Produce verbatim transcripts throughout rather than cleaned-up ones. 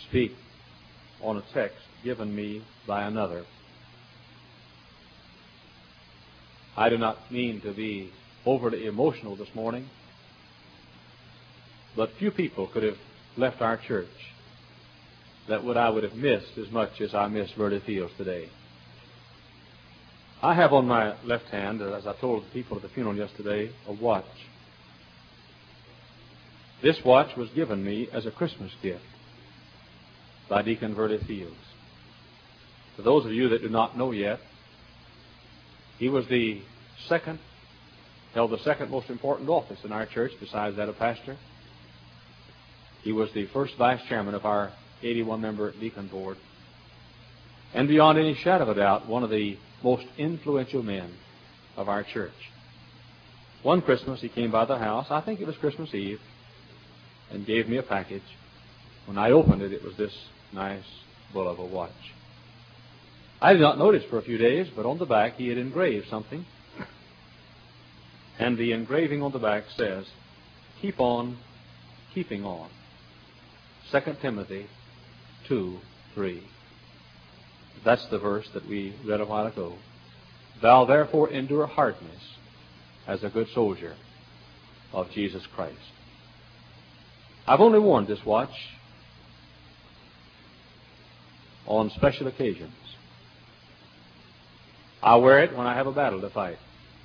speak on a text given me by another. I do not mean to be overly emotional this morning, but few people could have left our church that would I would have missed as much as I miss Verdi Fields today. I have on my left hand, as I told the people at the funeral yesterday, a watch. This watch was given me as a Christmas gift by Deacon Verdi Fields. For those of you that do not know yet, he was the second, held the second most important office in our church besides that of pastor. He was the first vice chairman of our eighty-one member deacon board. And beyond any shadow of a doubt, one of the most influential men of our church. One Christmas he came by the house, I think it was Christmas Eve, and gave me a package. When I opened it, it was this nice bull of a watch. I did not notice for a few days, but on the back he had engraved something. And the engraving on the back says, "Keep on keeping on." Second Timothy two three. That's the verse that we read a while ago. "Thou therefore endure hardness as a good soldier of Jesus Christ." I've only worn this watch on special occasions. I wear it when I have a battle to fight.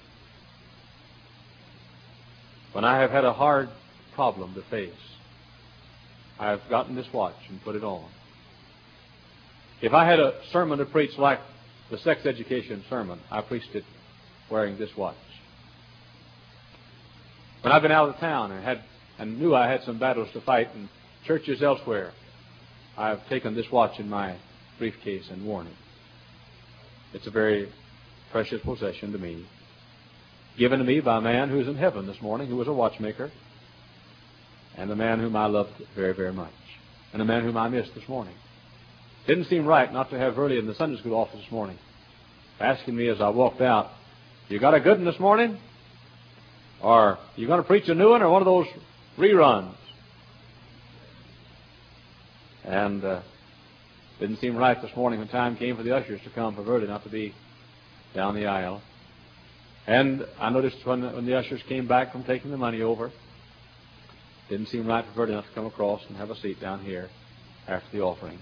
When I have had a hard problem to face, I have gotten this watch and put it on. If I had a sermon to preach like the sex education sermon, I preached it wearing this watch. When I've been out of town and had and knew I had some battles to fight in churches elsewhere, I've taken this watch in my briefcase and worn it. It's a very precious possession to me, given to me by a man who's in heaven this morning, who was a watchmaker, and a man whom I loved very, very much, and a man whom I missed this morning. Didn't seem right not to have Verdi in the Sunday school office this morning, asking me as I walked out, "You got a good one this morning? Or you going to preach a new one or one of those reruns?" And uh, didn't seem right this morning when time came for the ushers to come for Verdi not to be down the aisle. And I noticed when, when the ushers came back from taking the money over, didn't seem right for Verdi not to come across and have a seat down here after the offering.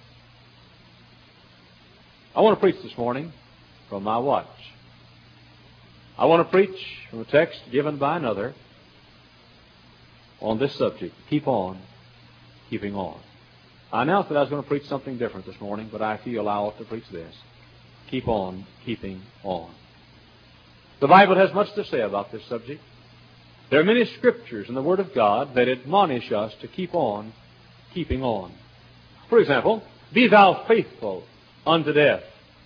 I want to preach this morning from my watch. I want to preach from a text given by another on this subject, keep on keeping on. I announced that I was going to preach something different this morning, but I feel I ought to preach this. Keep on keeping on. The Bible has much to say about this subject. There are many scriptures in the Word of God that admonish us to keep on keeping on. For example, "Be thou faithful unto death."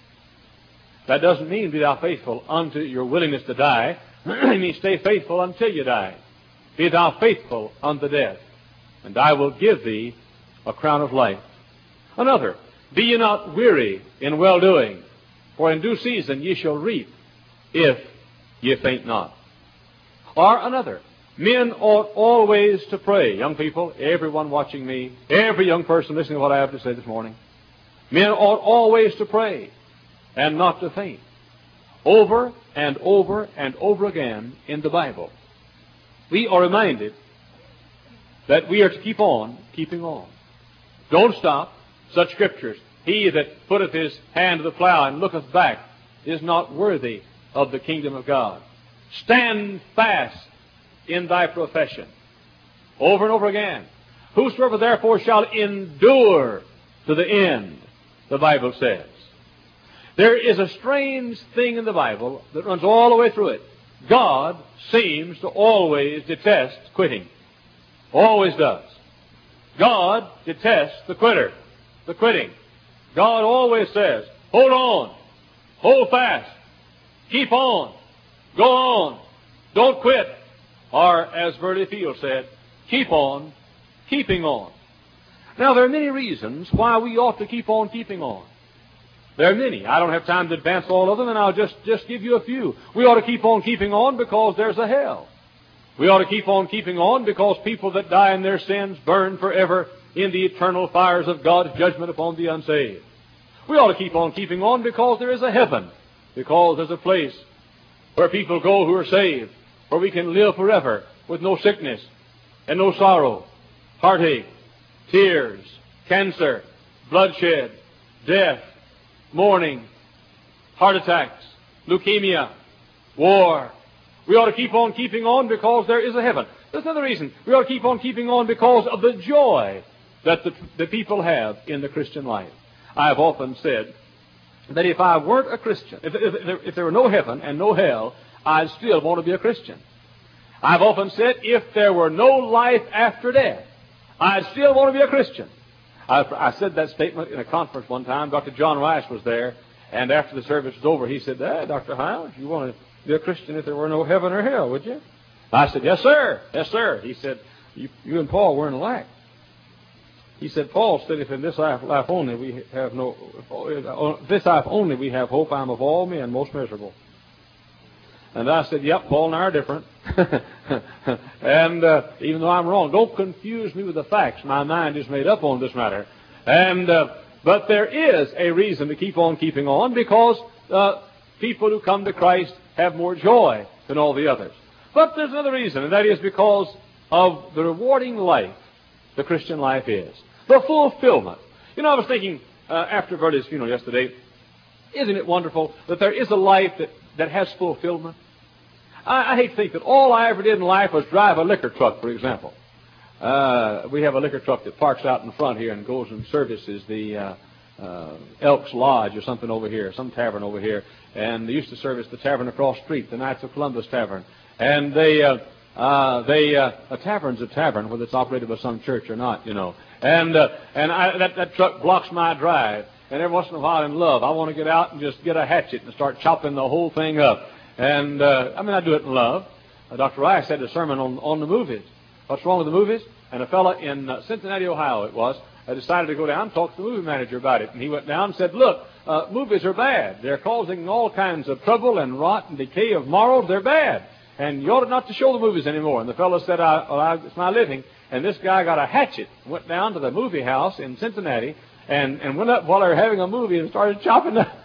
That doesn't mean be thou faithful unto your willingness to die. It means stay faithful until you die. "Be thou faithful unto death, and I will give thee a crown of life." Another, "Be ye not weary in well-doing, for in due season ye shall reap, if ye faint not." Or another, "Men ought always to pray." Young people, everyone watching me, every young person listening to what I have to say this morning, men ought always to pray and not to faint. Over and over and over again in the Bible, we are reminded that we are to keep on keeping on. Don't stop. Such scriptures, "He that putteth his hand to the plow and looketh back is not worthy of the kingdom of God." Stand fast in thy profession. Over and over again. "Whosoever therefore shall endure to the end," the Bible says. There is a strange thing in the Bible that runs all the way through it. God seems to always detest quitting. Always does. God detests the quitter, the quitting. God always says, hold on, hold fast, keep on, go on, don't quit. Or, as Verdi Fields said, keep on keeping on. Now, there are many reasons why we ought to keep on keeping on. There are many. I don't have time to advance all of them, and I'll just, just give you a few. We ought to keep on keeping on because there's a hell. We ought to keep on keeping on because people that die in their sins burn forever in the eternal fires of God's judgment upon the unsaved. We ought to keep on keeping on because there is a heaven, because there's a place where people go who are saved, where we can live forever with no sickness and no sorrow, heartache, tears, cancer, bloodshed, death, mourning, heart attacks, leukemia, war. We ought to keep on keeping on because there is a heaven. There's another reason. We ought to keep on keeping on because of the joy that the, the people have in the Christian life. I have often said that if I weren't a Christian, if, if, if, if there were no heaven and no hell, I'd still want to be a Christian. I've often said if there were no life after death, I'd still want to be a Christian. I, I said that statement in a conference one time. Doctor John Rice was there, and after the service was over, he said, hey, Doctor Hiles, you want to be a Christian if there were no heaven or hell, would you? I said, yes, sir. Yes, sir. He said, you, you and Paul were in lack. He said, Paul said, if in this life, life only we have no, this life only we have hope, I'm of all men most miserable. And I said, yep, Paul and I are different. and uh, even though I'm wrong, don't confuse me with the facts. My mind is made up on this matter. And uh, but there is a reason to keep on keeping on because uh, people who come to Christ have more joy than all the others. But there's another reason, and that is because of the rewarding life the Christian life is. The fulfillment. You know, I was thinking uh, after Verdi's funeral yesterday, isn't it wonderful that there is a life that, that has fulfillment? I, I hate to think that all I ever did in life was drive a liquor truck, for example. Uh, we have a liquor truck that parks out in front here and goes and services the uh, uh, Elks Lodge or something over here, some tavern over here. And they used to service the tavern across the street, the Knights of Columbus Tavern. And they... Uh, Uh, they, uh, a tavern's a tavern, whether it's operated by some church or not, you know. And, uh, and I, that, that truck blocks my drive. And every once in a while in love, I want to get out and just get a hatchet and start chopping the whole thing up. And, uh, I mean, I do it in love. Uh, Doctor Rice had a sermon on, on the movies. What's wrong with the movies? And a fellow in uh, Cincinnati, Ohio, it was, uh, decided to go down and talk to the movie manager about it. And he went down and said, look, uh, movies are bad. They're causing all kinds of trouble and rot and decay of morals. They're bad. And you ought not to show the movies anymore. And the fellow said, I, well, I, it's my living. And this guy got a hatchet, went down to the movie house in Cincinnati, and, and went up while they were having a movie and started chopping up.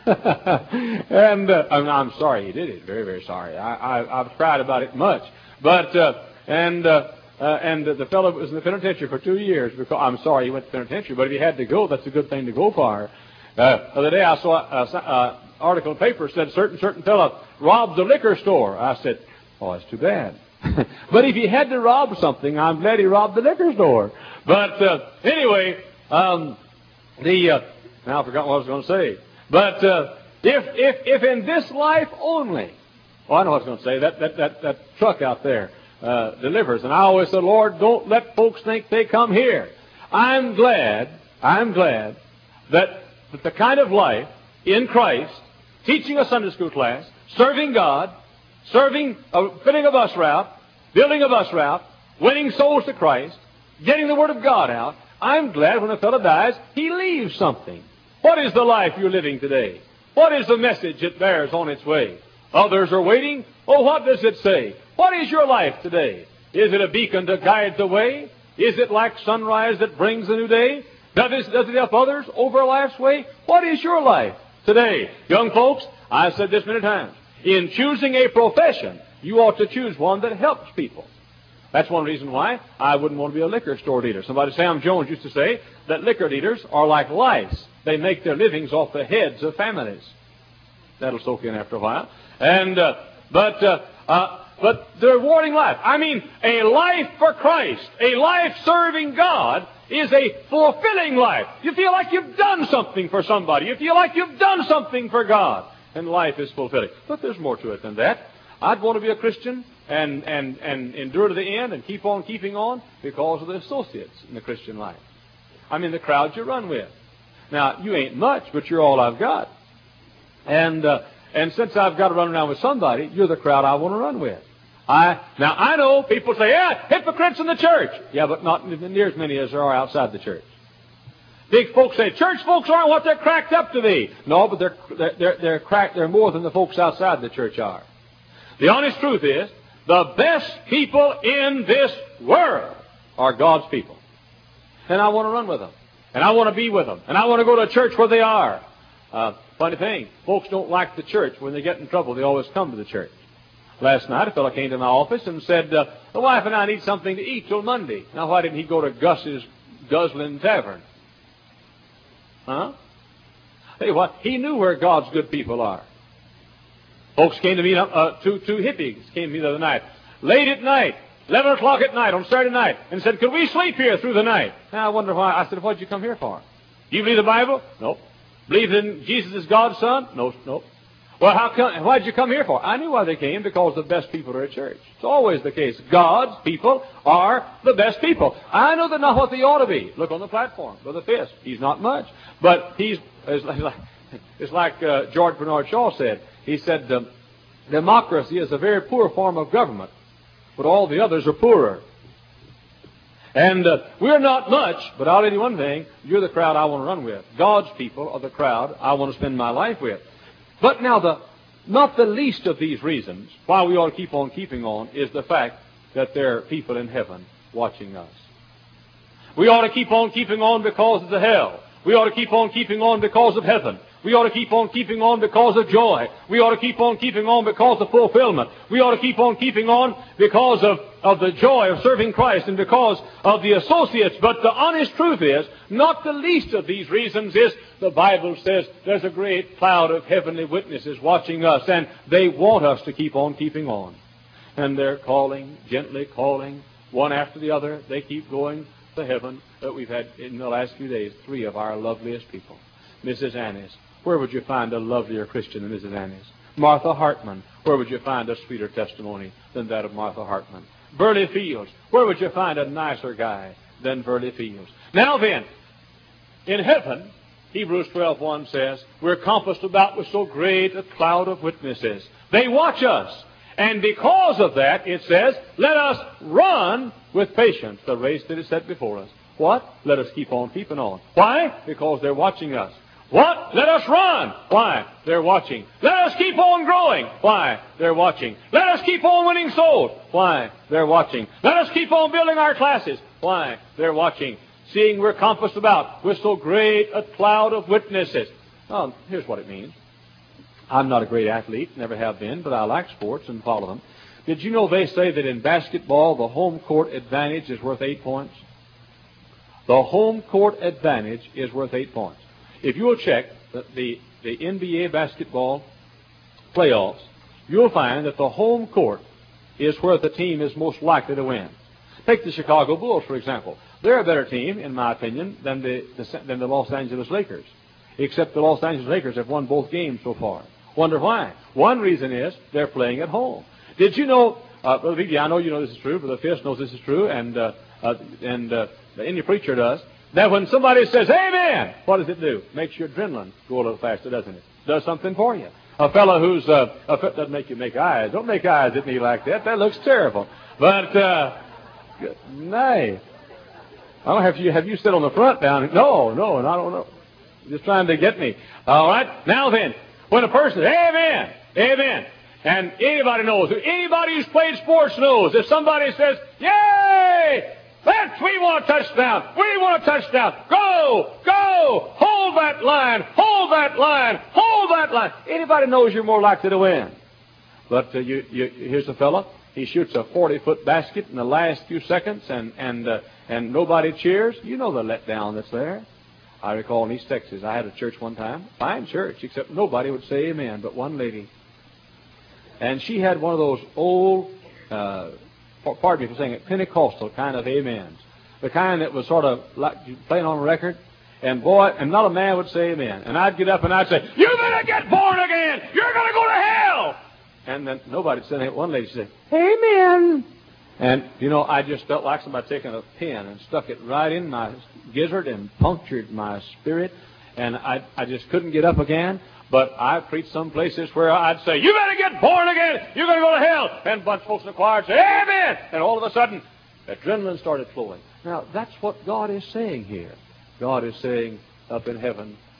and uh, I'm, I'm sorry he did it. Very, very sorry. I, I, I've cried about it much. But, uh, and, uh, uh, and the fellow was in the penitentiary for two years. Because I'm sorry he went to the penitentiary, but if he had to go, that's a good thing to go for. Uh, the other day I saw an article in the paper that said certain, certain fellow robbed a liquor store. I said, oh, it's too bad. But if he had to rob something, I'm glad he robbed the liquor store. But uh, anyway, um, the uh, now I forgot what I was going to say. But uh, if if if in this life only, oh, I know what I was going to say. That that that that truck out there uh, delivers, and I always said, Lord, don't let folks think they come here. I'm glad. I'm glad that that the kind of life in Christ, teaching a Sunday school class, serving God, serving, uh, filling a bus route, building a bus route, winning souls to Christ, getting the Word of God out. I'm glad when a fellow dies, he leaves something. What is the life you're living today? What is the message it bears on its way? Others are waiting. Oh, what does it say? What is your life today? Is it a beacon to guide the way? Is it like sunrise that brings a new day? Does it, does it help others over life's way? What is your life today? Young folks, I've said this many times. In choosing a profession, you ought to choose one that helps people. That's one reason why I wouldn't want to be a liquor store dealer. Somebody, Sam Jones, used to say that liquor dealers are like lice. They make their livings off the heads of families. That'll soak in after a while. And uh, but uh, uh, but the rewarding life. I mean, a life for Christ, a life serving God, is a fulfilling life. You feel like you've done something for somebody. You feel like you've done something for God. And life is fulfilling. But there's more to it than that. I'd want to be a Christian and, and, and endure to the end and keep on keeping on because of the associates in the Christian life. I mean, the crowd you run with. Now, you ain't much, but you're all I've got. And uh, and since I've got to run around with somebody, you're the crowd I want to run with. I Now, I know people say, yeah, hypocrites in the church. Yeah, but not near as many as there are outside the church. Big folks say, church folks aren't what they're cracked up to be. No, but they're, they're, they're cracked, they're more than the folks outside the church are. The honest truth is, the best people in this world are God's people. and I want to run with them. And I want to be with them. And I want to go to a church where they are. Uh, funny thing, folks don't like the church. When they get in trouble, they always come to the church. Last night, a fellow came to my office and said, uh, the wife and I need something to eat till Monday. Now, why didn't he go to Gus's Guzzling Tavern? Huh? Tell you what, he knew where God's good people are. Folks came to me, uh, two, two hippies came to me the other night, late at night, eleven o'clock at night on Saturday night, and said, could we sleep here through the night? Now, I wonder why. I said, what did you come here for? Do you believe the Bible? Nope. Believe in Jesus as God's Son? No, nope. Well, how come, why did you come here for? I knew why they came, because the best people are at church. It's always the case. God's people are the best people. I know they're not what they ought to be. Look on the platform. Brother Fisk, he's not much. But he's, it's like, it's like uh, George Bernard Shaw said. He said, um, democracy is a very poor form of government, but all the others are poorer. And uh, we're not much, but I'll tell you one thing. You're the crowd I want to run with. God's people are the crowd I want to spend my life with. But now, the not the least of these reasons why we ought to keep on keeping on is the fact that there are people in heaven watching us. We ought to keep on keeping on because of the hell. We ought to keep on keeping on because of heaven. We ought to keep on keeping on because of joy. We ought to keep on keeping on because of fulfillment. We ought to keep on keeping on because of, of the joy of serving Christ and because of the associates. But the honest truth is, not the least of these reasons is, the Bible says there's a great cloud of heavenly witnesses watching us, and they want us to keep on keeping on. And they're calling, gently calling, one after the other. They keep going to heaven. But we've had, in the last few days, three of our loveliest people. Missus Annis. Where would you find a lovelier Christian than Missus Annis? Martha Hartman. Where would you find a sweeter testimony than that of Martha Hartman? Burley Fields. Where would you find a nicer guy than Burley Fields? Now then, in heaven, Hebrews twelve one says, we're compassed about with so great a cloud of witnesses. They watch us. And because of that, it says, let us run with patience the race that is set before us. What? Let us keep on keeping on. Why? Because they're watching us. What? Let us run. Why? They're watching. Let us keep on growing. Why? They're watching. Let us keep on winning souls. Why? They're watching. Let us keep on building our classes. Why? They're watching. Seeing we're compassed about with so great a cloud of witnesses. Oh, here's what it means. I'm not a great athlete, never have been, but I like sports and follow them. Did you know they say that in basketball the home court advantage is worth eight points? The home court advantage is worth eight points. If you'll check the, the, the N B A basketball playoffs, you'll find that the home court is where the team is most likely to win. Take the Chicago Bulls, for example. They're a better team, in my opinion, than the, the, than the Los Angeles Lakers. Except the Los Angeles Lakers have won both games so far. Wonder why? One reason is they're playing at home. Did you know, uh, Brother Vicky, I know you know this is true, Brother Fisk knows this is true, and, uh, uh, and uh, any preacher does, that when somebody says, amen, what does it do? Makes your adrenaline go a little faster, doesn't it? Does something for you. A fellow who's, uh, a fe- doesn't make you make eyes. Don't make eyes at me like that. That looks terrible. But, uh, nay. I don't have you, have you sit on the front down? No, no, and I don't know. Just trying to get me. All right. Now then, when a person, amen, amen, and anybody knows, anybody who's played sports knows, if somebody says, yay, let's, we want a touchdown, we want a touchdown, go, go, hold that line, hold that line, hold that line. Anybody knows you're more likely to win. But uh, you, you, here's a fella, he shoots a forty-foot basket in the last few seconds, and, and, uh, and nobody cheers. You know the letdown that's there. I recall in East Texas, I had a church one time, fine church, except nobody would say amen but one lady. And she had one of those old, uh, pardon me for saying it, Pentecostal kind of amens. The kind that was sort of like playing on a record. And boy, and not a man would say amen. And I'd get up and I'd say, you better get born again! You're going to go to hell! And then nobody said it. One lady said, amen! And, you know, I just felt like somebody taking a pin and stuck it right in my gizzard and punctured my spirit. And I, I just couldn't get up again. But I preached some places where I'd say, you better get born again. You're going to go to hell. And a bunch of folks in the choir would say, amen. And all of a sudden, adrenaline started flowing. Now, that's what God is saying here. God is saying up in heaven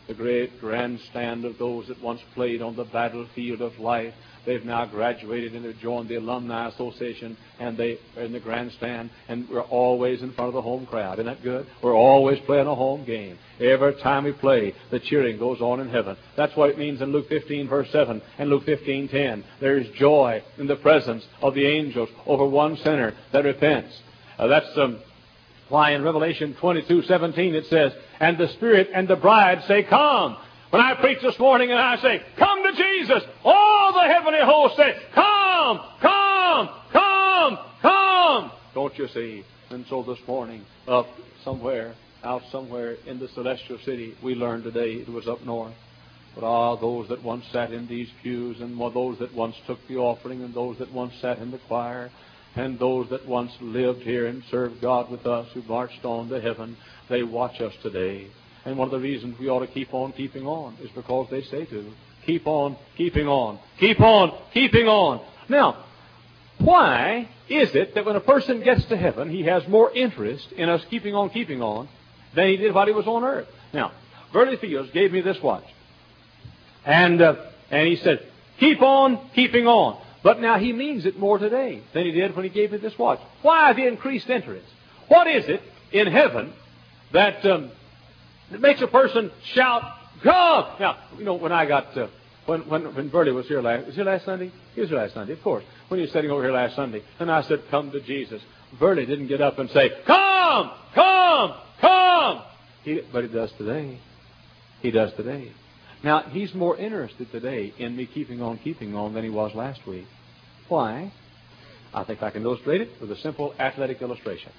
the great grandstand of those that once played on the battlefield of life. They've now graduated and they've joined the Alumni Association, and they are in the grandstand, and we're always in front of the home crowd. Isn't that good? We're always playing a home game. Every time we play, the cheering goes on in heaven. That's what it means in Luke fifteen, verse seven, and Luke fifteen, ten. There is joy in the presence of the angels over one sinner that repents. Uh, that's um, why in Revelation twenty-two, seventeen it says, and the Spirit and the bride say, come. When I preach this morning and I say, come to Jesus, all the heavenly hosts say, come, come, come, come. Don't you see? And so this morning, up somewhere, out somewhere in the celestial city, we learned today it was up north. But ah, those that once sat in these pews, and those that once took the offering, and those that once sat in the choir, and those that once lived here and served God with us, who marched on to heaven, they watch us today. And one of the reasons we ought to keep on keeping on is because they say to. Keep on keeping on. Keep on keeping on. Now, why is it that when a person gets to heaven, he has more interest in us keeping on keeping on than he did while he was on earth? Now, Burley Fields gave me this watch. And, uh, and he said, keep on keeping on. But now he means it more today than he did when he gave me this watch. Why the increased interest? What is it in heaven that... Um, It makes a person shout, come! Now, you know, when I got, uh, when, when, when Bertie was here last, was he last Sunday? He was here last Sunday, of course. When he was sitting over here last Sunday, and I said, come to Jesus. Bertie didn't get up and say, come! Come! Come! He, but he does today. He does today. Now, he's more interested today in me keeping on keeping on than he was last week. Why? I think I can illustrate it with a simple athletic illustration.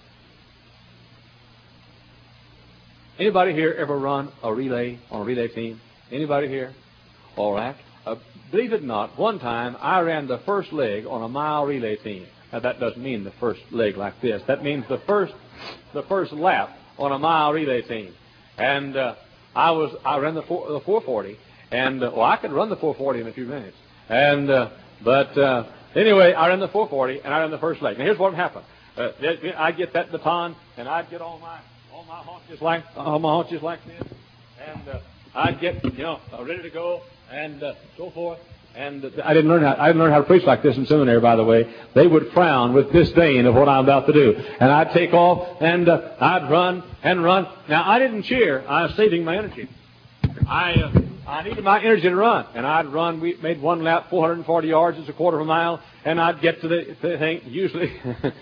Anybody here ever run a relay on a relay team? Anybody here? All right. Uh, believe it or not, one time I ran the first leg on a mile relay team. Now that doesn't mean the first leg like this. That means the first, the first lap on a mile relay team. And uh, I was I ran the four, the four forty, and uh, well I could run the four forty in a few minutes. And uh, but uh, anyway, I ran the four forty and I ran the first leg. Now here's what happened. Uh, I'd get that baton and I'd get on my on my haunches like on my haunches like this, and uh, I'd get you know ready to go and uh, so forth. And uh, I didn't learn how I didn't learn how to preach like this in seminary, by the way. They would frown with disdain of what I'm about to do. And I'd take off and uh, I'd run and run. Now I didn't cheer. I was saving my energy. I uh, I needed my energy to run, and I'd run. We made one lap, four hundred forty yards, it's a quarter of a mile, and I'd get to the, the thing. Usually,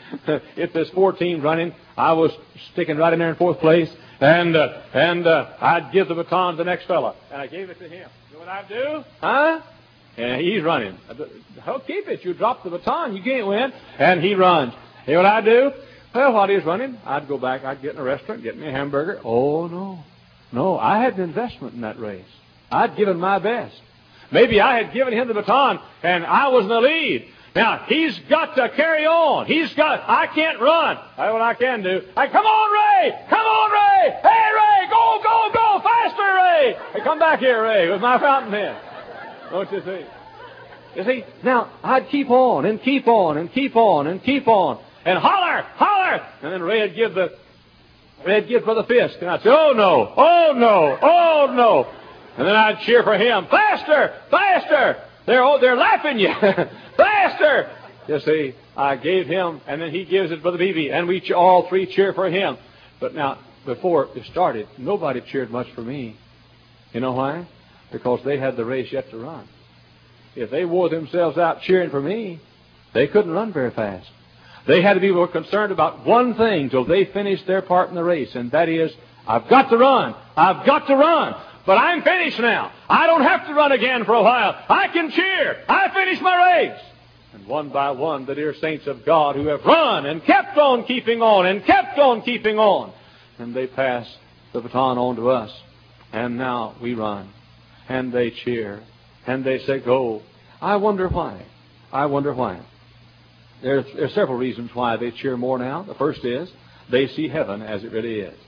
if there's four teams running, I was sticking right in there in fourth place, and uh, and uh, I'd give the baton to the next fella, and I gave it to him. You know what I'd do? Huh? And he's running. Oh, keep it. You drop the baton, you can't win. And he runs. You know what I'd do? Well, while he was running, I'd go back. I'd get in a restaurant, get me a hamburger. Oh, no. No, I had an investment in that race. I'd given my best. Maybe I had given him the baton, and I was in the lead. Now, he's got to carry on. He's got, I can't run. That's what I can do. I, come on, Ray! Come on, Ray! Hey, Ray! Go, go, go! Faster, Ray! Hey, come back here, Ray, with my fountain pen. Don't you see? You see, now, I'd keep on and keep on and keep on and keep on and holler, holler! And then Ray would give the, Ray would give for the fist. And I'd say, oh, no, oh, no, oh, no. And then I'd cheer for him. Faster, faster! They're, oh, they're laughing you. Faster! You see, I gave him, and then he gives it for the B B, and we all three cheer for him. But now, before it started, nobody cheered much for me. You know why? Because they had the race yet to run. If they wore themselves out cheering for me, they couldn't run very fast. They had to be more concerned about one thing till they finished their part in the race, and that is, I've got to run. I've got to run. But I'm finished now. I don't have to run again for a while. I can cheer. I finished my race. And one by one, the dear saints of God who have run and kept on keeping on and kept on keeping on. And they pass the baton on to us. And now we run. And they cheer. And they say, go. I wonder why. I wonder why. There's, there's several reasons why they cheer more now. The first is they see heaven as it really is.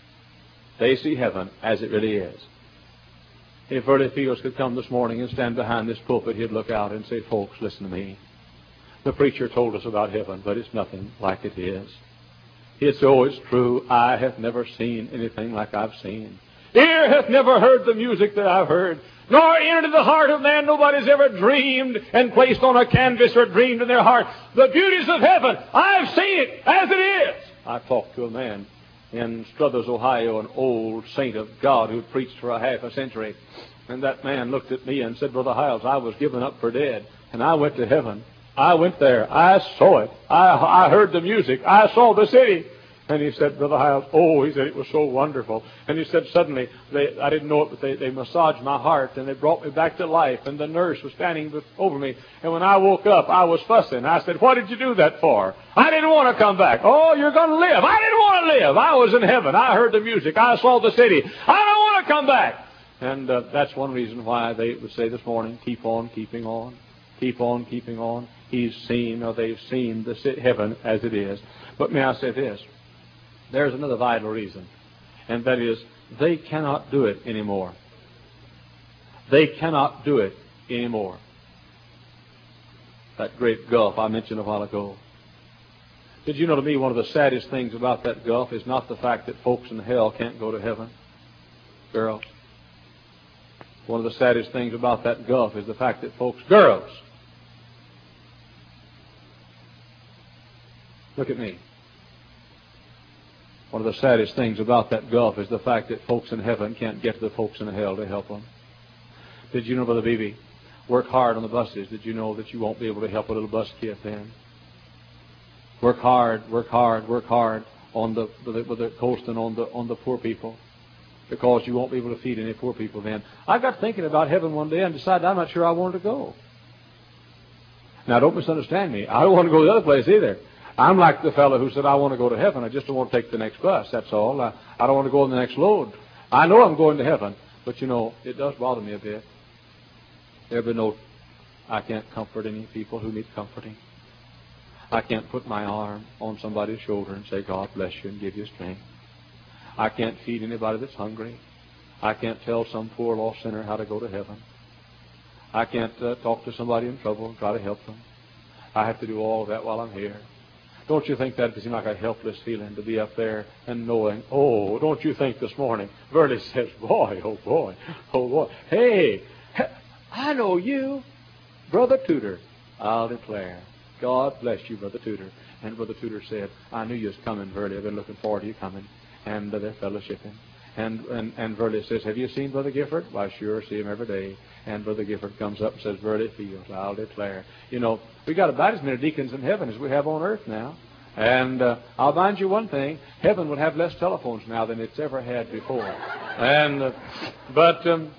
They see heaven as it really is. If Verdi Fields could come this morning and stand behind this pulpit, he'd look out and say, folks, listen to me. The preacher told us about heaven, but it's nothing like it is. It's always true. I have never seen anything like I've seen. Ear hath never heard the music that I've heard, nor entered into the heart of man. Nobody's ever dreamed and placed on a canvas or dreamed in their heart the beauties of heaven. I've seen it as it is. I talked to a man in Struthers, Ohio, an old saint of God who preached for a half a century. And that man looked at me and said, Brother Hiles, I was given up for dead, and I went to heaven. I went there. I saw it. I, I heard the music. I saw the city. And he said, Brother Hiles, oh, he said, it was so wonderful. And he said, suddenly, they, I didn't know it, but they, they massaged my heart, and they brought me back to life, and the nurse was standing over me. And when I woke up, I was fussing. I said, what did you do that for? I didn't want to come back. Oh, you're going to live. I didn't want to live. I was in heaven. I heard the music. I saw the city. I don't want to come back. And uh, that's one reason why they would say this morning, keep on keeping on. Keep on keeping on. He's seen, or they've seen the heaven as it is. But may I say this? There's another vital reason, and that is they cannot do it anymore. They cannot do it anymore. That great gulf I mentioned a while ago. Did you know, to me, one of the saddest things about that gulf is not the fact that folks in hell can't go to heaven? Girls. One of the saddest things about that gulf is the fact that folks, girls, look at me. One of the saddest things about that gulf is the fact that folks in heaven can't get to the folks in hell to help them. Did you know, Brother Beebe, work hard on the buses. Did you know that you won't be able to help a little bus kid then? Work hard, work hard, work hard on the, with the, with the coasting on the, on the poor people, because you won't be able to feed any poor people then. I got thinking about heaven one day and decided I'm not sure I wanted to go. Now, don't misunderstand me. I don't want to go to the other place either. I'm like the fellow who said, I want to go to heaven. I just don't want to take the next bus. That's all. I, I don't want to go on the next load. I know I'm going to heaven. But, you know, it does bother me a bit. There be no, I can't comfort any people who need comforting. I can't put my arm on somebody's shoulder and say, God bless you and give you strength. I can't feed anybody that's hungry. I can't tell some poor lost sinner how to go to heaven. I can't uh, talk to somebody in trouble and try to help them. I have to do all that while I'm here. Don't you think that would seem like a helpless feeling to be up there and knowing, oh, don't you think this morning, Verdi says, boy, oh boy, oh boy, hey, I know you, Brother Tudor. I'll declare, God bless you, Brother Tudor. And Brother Tudor said, I knew you was coming, Verdi. I've been looking forward to you coming. And uh, they're fellowshipping. And, and, and Verdi says, have you seen Brother Gifford? Why, sure, see him every day. And Brother Gifford comes up and says, Verdi Fields, I'll declare. You know, we got about as many deacons in heaven as we have on earth now. And uh, I'll mind you one thing, heaven would have less telephones now than it's ever had before. And, uh, but, um,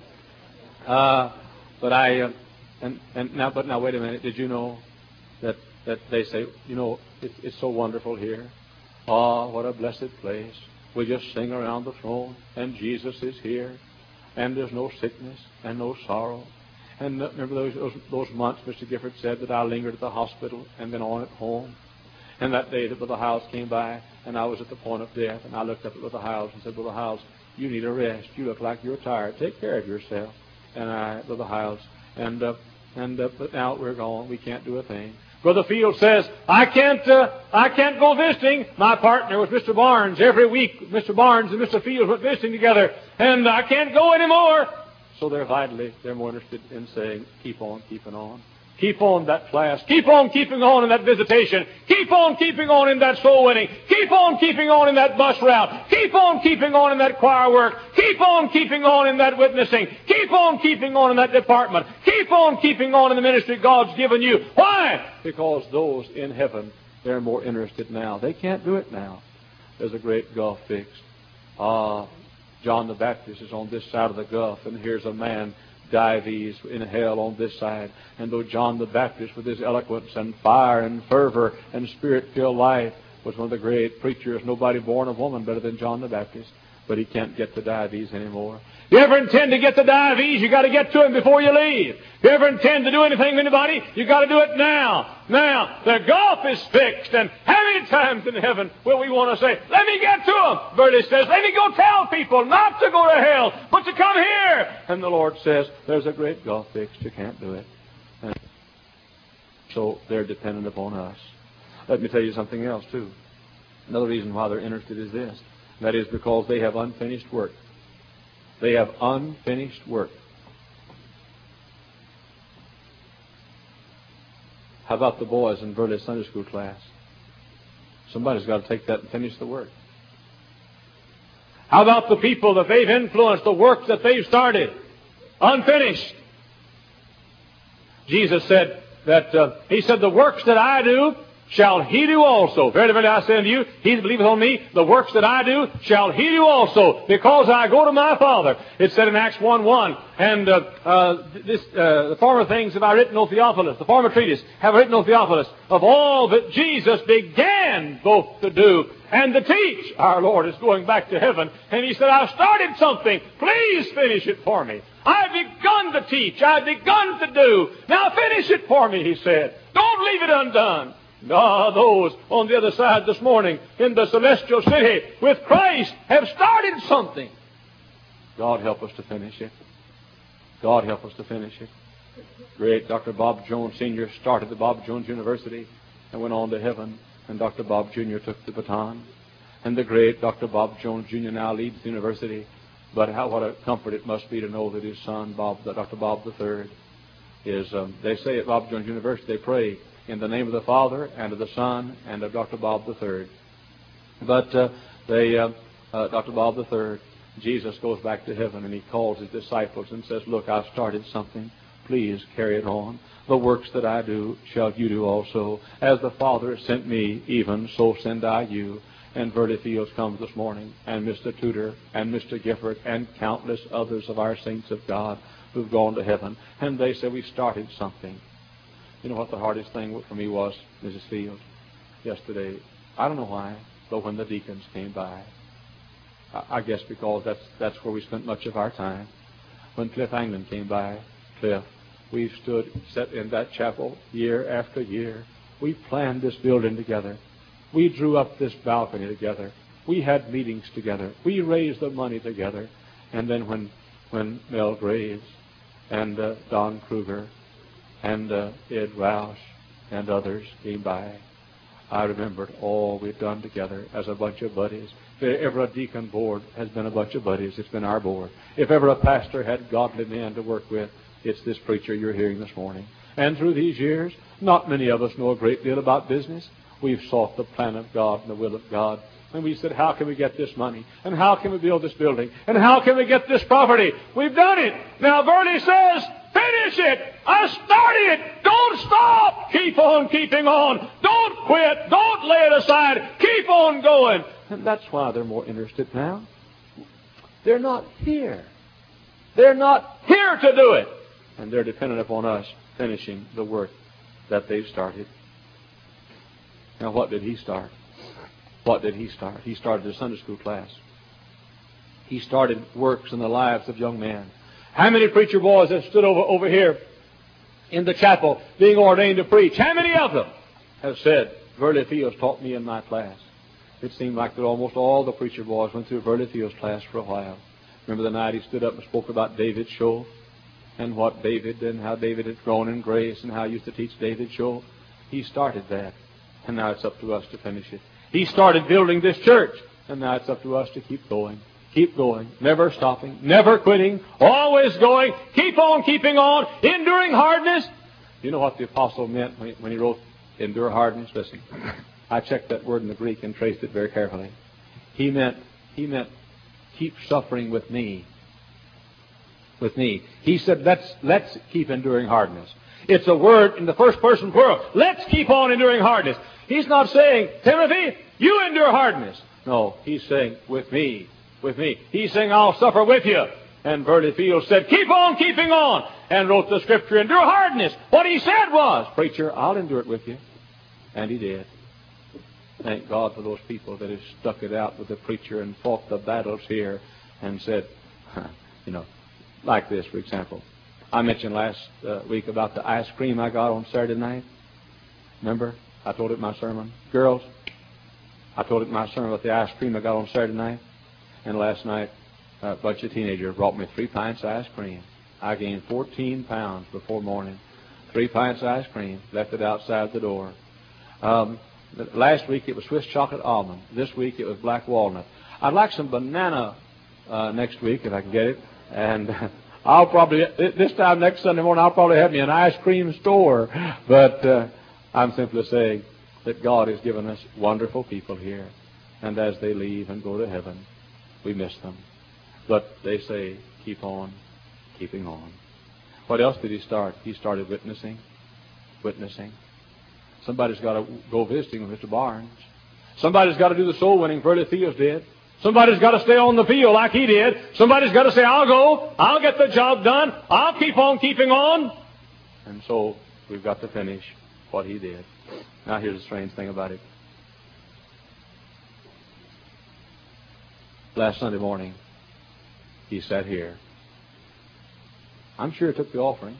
uh, but I, uh, and, and now, but now wait a minute, did you know that, that they say, you know, it, it's so wonderful here. Oh, what a blessed place. We just sing around the throne, and Jesus is here, and there's no sickness and no sorrow. And uh, remember those, those those months Mister Gifford said that I lingered at the hospital and then on at home. And that day that Brother Hiles came by, and I was at the point of death, and I looked up at Brother Hiles and said, Brother Hiles, you need a rest. You look like you're tired. Take care of yourself. And I, Brother Hiles, and uh, and uh, but now we're gone. We can't do a thing. Brother Field says, I can't, uh, I can't go visiting. My partner was Mister Barnes. Every week, Mister Barnes and Mister Fields went visiting together, and I can't go anymore. So they're vitally, they're more interested in saying, keep on keeping on. Keep on that class. Keep on keeping on in that visitation. Keep on keeping on in that soul winning. Keep on keeping on in that bus route. Keep on keeping on in that choir work. Keep on keeping on in that witnessing. Keep on keeping on in that department. Keep on keeping on in the ministry God's given you. Why? Because those in heaven, they're more interested now. They can't do it now. There's a great gulf fixed. Ah, John the Baptist is on this side of the gulf, and here's a man Dives in hell on this side. And though John the Baptist, with his eloquence and fire and fervor and spirit-filled life, was one of the great preachers, nobody born of woman better than John the Baptist, but he can't get to Dives anymore. If you ever intend to get to Dives, you got to get to him before you leave. If you ever intend to do anything with anybody, you got to do it now. Now, the gulf is fixed, and how many times in heaven will we want to say, let me get to him? Verdi says, let me go tell people not to go to hell, but to come here. And the Lord says, there's a great gulf fixed. You can't do it. And so they're dependent upon us. Let me tell you something else, too. Another reason why they're interested is this. That is because they have unfinished work. They have unfinished work. How about the boys in Burley Sunday School class? Somebody's got to take that and finish the work. How about the people that they've influenced, the work that they've started? Unfinished. Jesus said that, uh, He said, the works that I do shall he do also. Verily, verily, I say unto you, he that believeth on me, the works that I do shall he do also, because I go to my Father. It said in Acts one one, and uh, uh, this, uh, the former things have I written, O Theophilus, the former treatise have I written, O Theophilus, of all that Jesus began both to do and to teach. Our Lord is going back to heaven, and He said, I've started something. Please finish it for me. I've begun to teach. I've begun to do. Now finish it for me, He said. Don't leave it undone. Ah, those on the other side this morning in the celestial city with Christ have started something. God help us to finish it. God help us to finish it. Great Doctor Bob Jones Senior started the Bob Jones University and went on to heaven, and Doctor Bob Junior took the baton. And the great Doctor Bob Jones Junior now leads the university. But how what a comfort it must be to know that his son, Bob, Doctor Bob the Third, is, um, they say at Bob Jones University, they pray in the name of the Father, and of the Son, and of Doctor Bob the Third. But uh, they, uh, uh, Doctor Bob the Third, Jesus goes back to heaven, and He calls His disciples and says, look, I've started something. Please carry it on. The works that I do shall you do also. As the Father sent me, even so send I you. And Verdi Fields comes this morning, and Mister Tudor, and Mister Gifford, and countless others of our saints of God who've gone to heaven. And they say, we started something. You know what the hardest thing for me was, Missus Fields, yesterday? I don't know why, but when the deacons came by, I, I guess because that's that's where we spent much of our time. When Cliff Anglin came by, Cliff, we've stood, sat in that chapel year after year. We planned this building together. We drew up this balcony together. We had meetings together. We raised the money together. And then when when Mel Graves and uh, Don Kruger and uh, Ed Roush and others came by, I remembered all we've done together as a bunch of buddies. If ever a deacon board has been a bunch of buddies, it's been our board. If ever a pastor had godly men to work with, it's this preacher you're hearing this morning. And through these years, not many of us know a great deal about business. We've sought the plan of God and the will of God. And we said, how can we get this money? And how can we build this building? And how can we get this property? We've done it. Now Verdi says, finish it. I started it. Don't stop. Keep on keeping on. Don't quit. Don't lay it aside. Keep on going. And that's why they're more interested now. They're not here. They're not here to do it. And they're dependent upon us finishing the work that they've started. Now, what did he start? What did he start? He started a Sunday school class. He started works in the lives of young men. How many preacher boys have stood over, over here in the chapel being ordained to preach? How many of them have said, Verley Fields taught me in my class? It seemed like that almost all the preacher boys went through Verley Fields' class for a while. Remember the night he stood up and spoke about David Scholl and what David and how David had grown in grace and how he used to teach David Scholl? He started that, and now it's up to us to finish it. He started building this church, and now it's up to us to keep going. Keep going, never stopping, never quitting, always going, keep on keeping on, enduring hardness. You know what the apostle meant when he, when he wrote endure hardness? Listen, I checked that word in the Greek and traced it very carefully. He meant, he meant keep suffering with me. With me. He said, let's, let's keep enduring hardness. It's a word in the first person plural. Let's keep on enduring hardness. He's not saying, Timothy, you endure hardness. No, he's saying, with me. With me. He's saying, I'll suffer with you. And Verley Fields said, keep on keeping on. And wrote the scripture, endure hardness. What he said was, preacher, I'll endure it with you. And he did. Thank God for those people that have stuck it out with the preacher and fought the battles here and said, you know, like this, for example. I mentioned last uh, week about the ice cream I got on Saturday night. Remember? I told it in my sermon. Girls, I told it in my sermon about the ice cream I got on Saturday night. And last night, a bunch of teenagers brought me three pints of ice cream. I gained fourteen pounds before morning. Three pints of ice cream. Left it outside the door. Um, last week it was Swiss chocolate almond. This week it was black walnut. I'd like some banana uh, next week if I can get it. And I'll probably, this time next Sunday morning, I'll probably have me an ice cream store. But uh, I'm simply saying that God has given us wonderful people here. And as they leave and go to heaven, we miss them. But they say, keep on keeping on. What else did he start? He started witnessing. Witnessing. Somebody's got to go visiting with Mister Barnes. Somebody's got to do the soul winning Burley Fields did. Somebody's got to stay on the field like he did. Somebody's got to say, I'll go. I'll get the job done. I'll keep on keeping on. And so we've got to finish what he did. Now here's the strange thing about it. Last Sunday morning, he sat here. I'm sure he took the offering.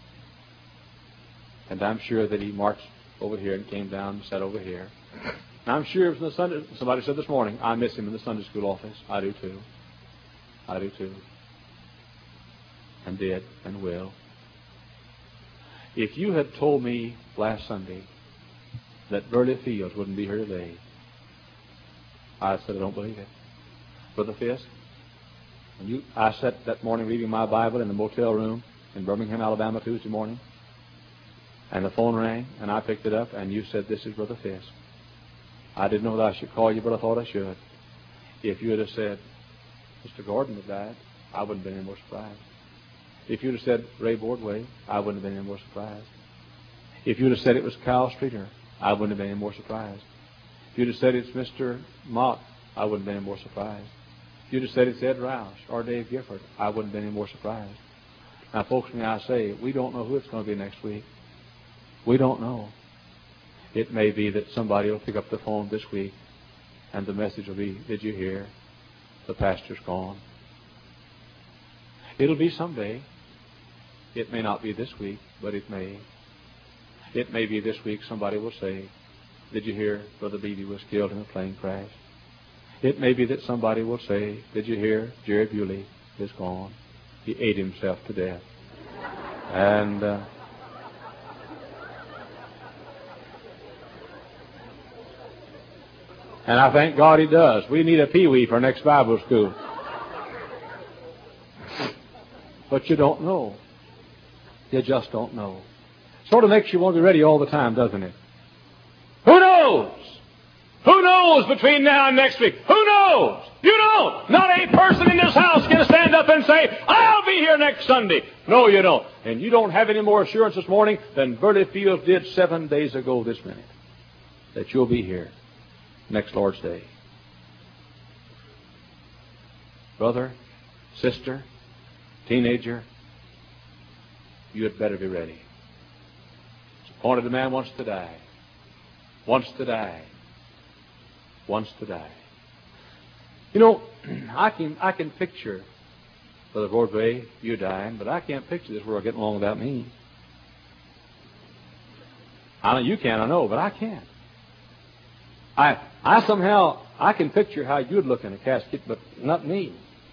And I'm sure that he marched over here and came down and sat over here. And I'm sure it was in the Sunday, somebody said this morning, I miss him in the Sunday school office. I do too. I do too. And did and will. If you had told me last Sunday that Burley Fields wouldn't be here today, I said I don't believe it. Brother Fisk, when you, I sat that morning reading my Bible in the motel room in Birmingham, Alabama, Tuesday morning, and the phone rang, and I picked it up, and you said, this is Brother Fisk. I didn't know that I should call you, but I thought I should. If you had have said, Mister Gordon had died, I wouldn't have been any more surprised. If you would have said Ray Bordway, I wouldn't have been any more surprised. If you would have said it was Kyle Streeter, I wouldn't have been any more surprised. If you'd have said it's Mister Mott, I wouldn't have been any more surprised. If you'd have said it's Ed Roush or Dave Gifford, I wouldn't have been any more surprised. Now, folks, may I say, we don't know who it's going to be next week. We don't know. It may be that somebody will pick up the phone this week and the message will be, did you hear? The pastor's gone. It'll be someday. It may not be this week, but it may. It may be this week somebody will say, did you hear Brother Beebe was killed in a plane crash? It may be that somebody will say, did you hear Jerry Bewley is gone? He ate himself to death. And uh, and I thank God he does. We need a peewee for next Bible school. But you don't know. You just don't know. Sort of makes you want to be ready all the time, doesn't it? Who knows? Who knows between now and next week? Who knows? You don't. Not a person in this house can stand up and say, I'll be here next Sunday. No, you don't. And you don't have any more assurance this morning than Burley Fields did seven days ago this minute that you'll be here next Lord's Day. Brother, sister, teenager, you had better be ready. It's appointed a man wants to die. Wants to die. Wants to die. You know, I can I can picture, Brother Bordway, you dying, but I can't picture this world getting along without me. I know you can, I know, but I can't. I I somehow I can picture how you'd look in a casket, but not me.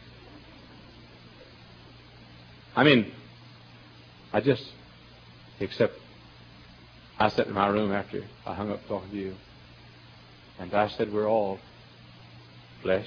I mean, I just, except I sat in my room after I hung up talking to you, and I said we're all flesh.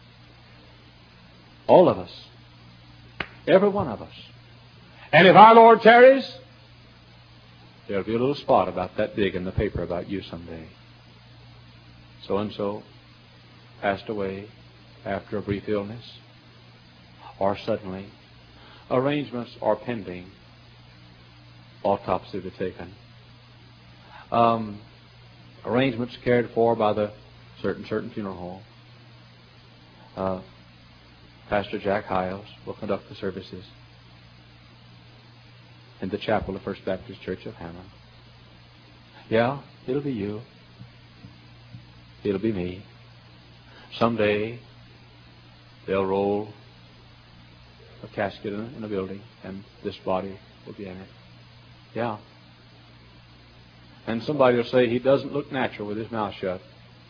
All of us. Every one of us. And if our Lord tarries, there'll be a little spot about that big in the paper about you someday. So-and-so passed away after a brief illness, or suddenly. Arrangements are pending. Autopsy to be taken. Um, arrangements cared for by the certain certain funeral home. Uh, Pastor Jack Hiles will conduct the services in the chapel of First Baptist Church of Hammond. Yeah, it'll be you. It'll be me. Someday they'll roll a casket in a, in a building, and this body will be in it. Yeah. And somebody will say he doesn't look natural with his mouth shut.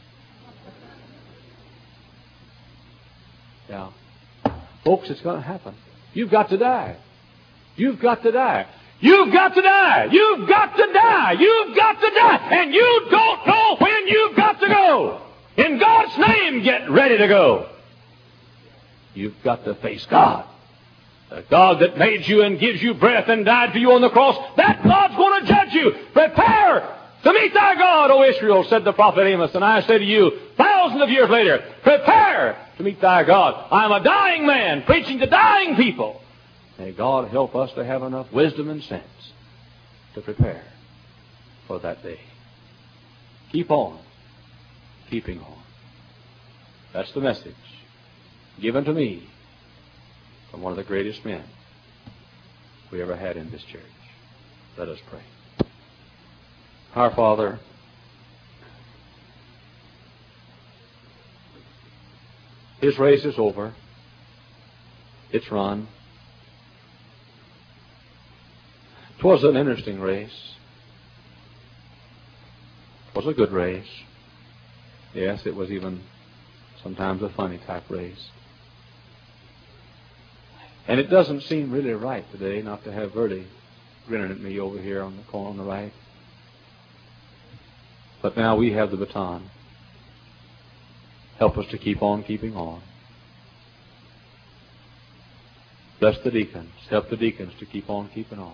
Yeah. Folks, it's going to happen. You've got to die. You've got to die. You've got to die. You've got to die. You've got to die. And you don't know when you've got to go. In God's name, get ready to go. You've got to face God. The God that made you and gives you breath and died for you on the cross, that God's going to judge you. Prepare to meet thy God, O Israel, said the prophet Amos. And I say to you, thousands of years later, prepare to meet thy God. I am a dying man preaching to dying people. May God help us to have enough wisdom and sense to prepare for that day. Keep on keeping on. That's the message given to me from one of the greatest men we ever had in this church. Let us pray. Our Father, His race is over. It's run. 'Twas an interesting race. 'Twas a good race. Yes, it was even sometimes a funny type race. And it doesn't seem really right today not to have Verdi grinning at me over here on the corner on the right. But now we have the baton. Help us to keep on keeping on. Bless the deacons. Help the deacons to keep on keeping on.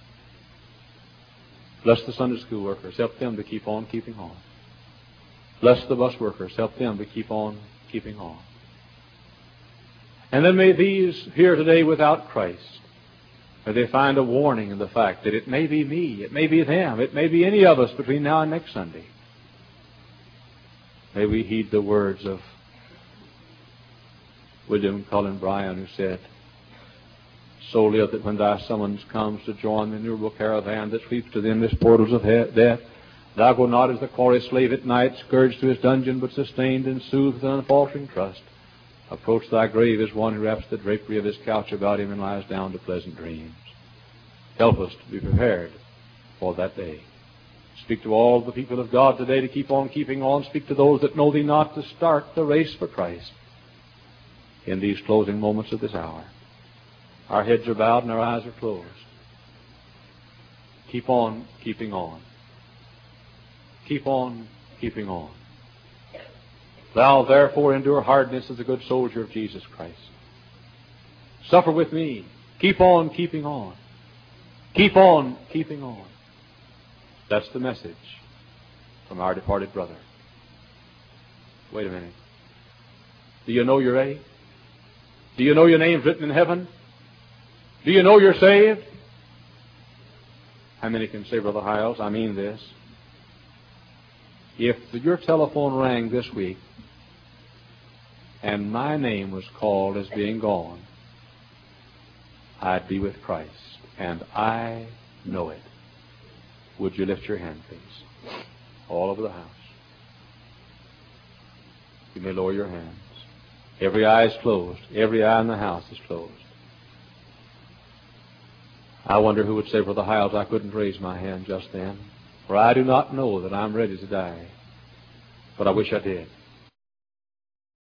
Bless the Sunday school workers. Help them to keep on keeping on. Bless the bus workers. Help them to keep on keeping on. And then may these here today without Christ, may they find a warning in the fact that it may be me, it may be them, it may be any of us between now and next Sunday. May we heed the words of William Cullen Bryan, who said, "So live that when thy summons comes to join the innumerable caravan that sweeps to the endless portals of he- death, thou go not as the quarry slave at night, scourged to his dungeon, but sustained and soothed with an unfaltering trust. Approach thy grave as one who wraps the drapery of his couch about him and lies down to pleasant dreams." Help us to be prepared for that day. Speak to all the people of God today to keep on keeping on. Speak to those that know thee not to start the race for Christ in these closing moments of this hour. Our heads are bowed and our eyes are closed. Keep on keeping on. Keep on keeping on. Thou therefore endure hardness as a good soldier of Jesus Christ. Suffer with me. Keep on keeping on. Keep on keeping on. That's the message from our departed brother. Wait a minute. Do you know you're ready? Do you know your name's written in heaven? Do you know you're saved? How many can say, Brother Hiles, I mean this? If your telephone rang this week and my name was called as being gone, I'd be with Christ. And I know it. Would you lift your hand, please? All over the house. You may lower your hands. Every eye is closed. Every eye in the house is closed. I wonder who would say, Brother Hiles, I couldn't raise my hand just then, for I do not know that I'm ready to die, but I wish I did.